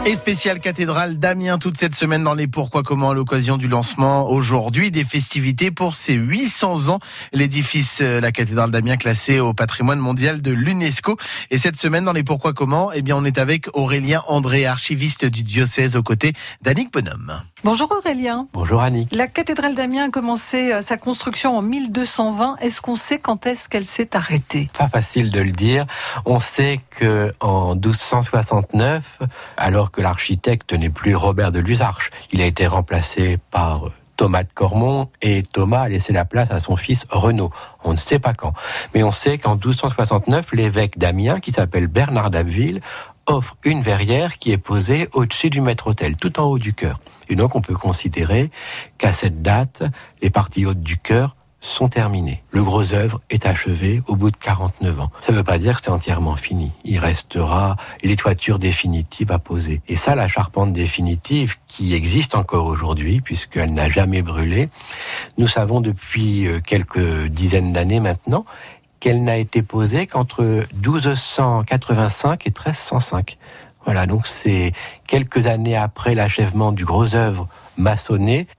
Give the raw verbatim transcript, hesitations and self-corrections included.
Et spéciale cathédrale d'Amiens toute cette semaine dans les Pourquoi Comment à l'occasion du lancement aujourd'hui des festivités pour ses huit cents ans. L'édifice, la cathédrale d'Amiens classée au patrimoine mondial de l'UNESCO. Et cette semaine dans les Pourquoi Comment, eh bien on est avec Aurélien André, archiviste du diocèse aux côtés d'Annick Bonhomme. Bonjour Aurélien. Bonjour Annick. La cathédrale d'Amiens a commencé sa construction en mille deux cent vingt. Est-ce qu'on sait quand est-ce qu'elle s'est arrêtée ? Pas facile de le dire. On sait que en douze cent soixante-neuf, alors que l'architecte n'est plus Robert de Luzarches, il a été remplacé par Thomas de Cormont et Thomas a laissé la place à son fils Renaud. On ne sait pas quand. Mais on sait qu'en douze cent soixante-neuf, l'évêque d'Amiens, qui s'appelle Bernard d'Abbeville, offre une verrière qui est posée au-dessus du maître-autel, tout en haut du chœur. Et donc on peut considérer qu'à cette date, les parties hautes du chœur sont terminées. Le gros œuvre est achevé au bout de quarante-neuf ans. Ça ne veut pas dire que c'est entièrement fini. Il restera les toitures définitives à poser. Et ça, la charpente définitive, qui existe encore aujourd'hui, puisqu'elle n'a jamais brûlé, nous savons depuis quelques dizaines d'années maintenant qu'elle n'a été posée qu'entre douze cent quatre-vingt-cinq et treize cent cinq. Voilà, donc c'est quelques années après l'achèvement du gros œuvre maçonné.